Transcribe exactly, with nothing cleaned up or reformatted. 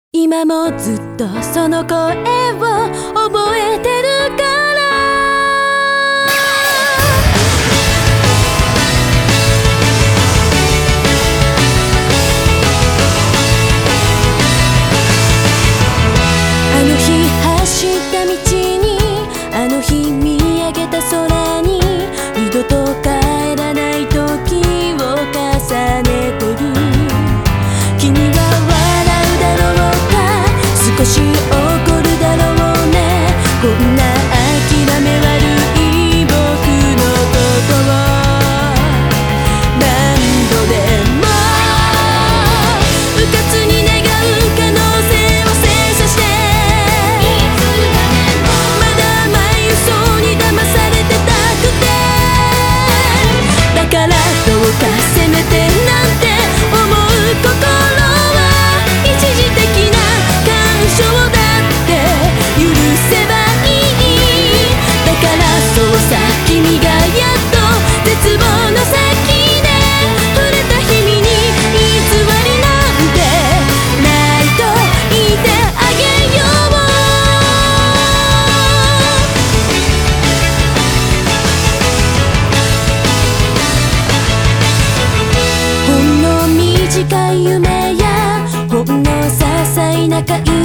今もずっとその声を覚えてるからあの日走った道にあの日見上げた空に二度と帰らない時を重ねてる君は少し怒るだろうねこんな諦め悪い僕のことを何度でもうかつに願う可能性を精査してまだ甘い嘘に騙されてたくてだからどうかせめてなんて思う心は一時的なだって許せばいいだからそうさ君がやっと絶望の先で触れた日々に偽りなんてないと言ってあげようほんの短い夢やほんの些細な会